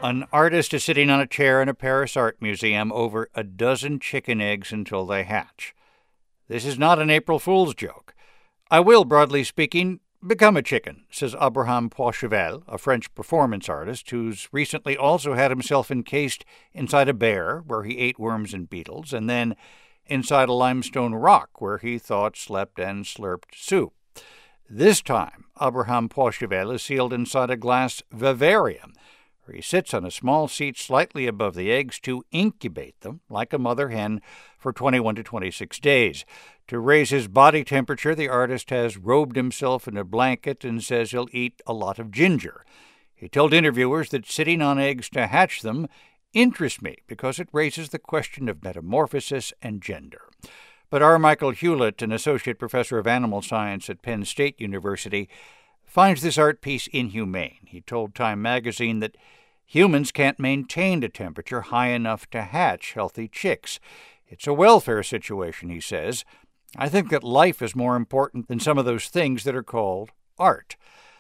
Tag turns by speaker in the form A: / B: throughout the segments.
A: An artist is sitting on a chair in a Paris art museum over a dozen chicken eggs until they hatch. This is not an April Fool's joke. I will, broadly speaking, become a chicken, says Abraham Poitchevel, a French performance artist who's recently also had himself encased inside a bear where he ate worms and beetles, and then inside a limestone rock where he thought, slept, and slurped soup. This time, Abraham Poitchevel is sealed inside a glass vivarium, where he sits on a small seat slightly above the eggs to incubate them, like a mother hen, for 21 to 26 days. To raise his body temperature, the artist has robed himself in a blanket and says he'll eat a lot of ginger. He told interviewers that sitting on eggs to hatch them interests me because it raises the question of metamorphosis and gender. But R. Michael Hewlett, an associate professor of animal science at Penn State University, finds this art piece inhumane. He told Time magazine that humans can't maintain a temperature high enough to hatch healthy chicks. It's a welfare situation, he says. I think that life is more important than some of those things that are called art.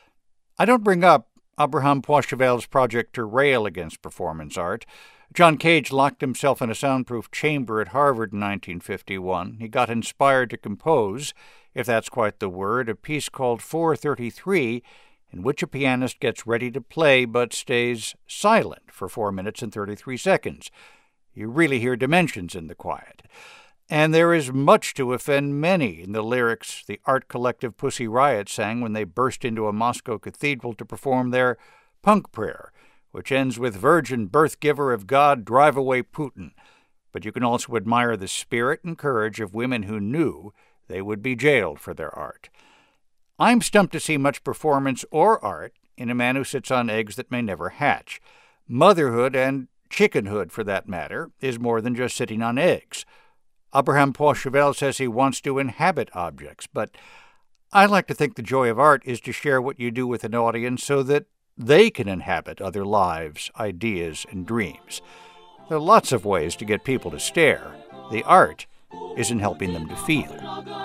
A: I don't bring up Abraham Poitchevel's project to rail against performance art. John Cage locked himself in a soundproof chamber at Harvard in 1951. He got inspired to compose, if that's quite the word, a piece called 433, in which a pianist gets ready to play but stays silent for 4 minutes and 33 seconds. You really hear dimensions in the quiet. And there is much to offend many in the lyrics the art collective Pussy Riot sang when they burst into a Moscow cathedral to perform their punk prayer, which ends with "Virgin birth giver of God, drive away Putin." But you can also admire the spirit and courage of women who knew they would be jailed for their art. I'm stumped to see much performance or art in a man who sits on eggs that may never hatch. Motherhood, and chickenhood for that matter, is more than just sitting on eggs. Abraham Poitchevel says he wants to inhabit objects, but I like to think the joy of art is to share what you do with an audience so that they can inhabit other lives, ideas, and dreams. There are lots of ways to get people to stare. The art is in helping them to feel.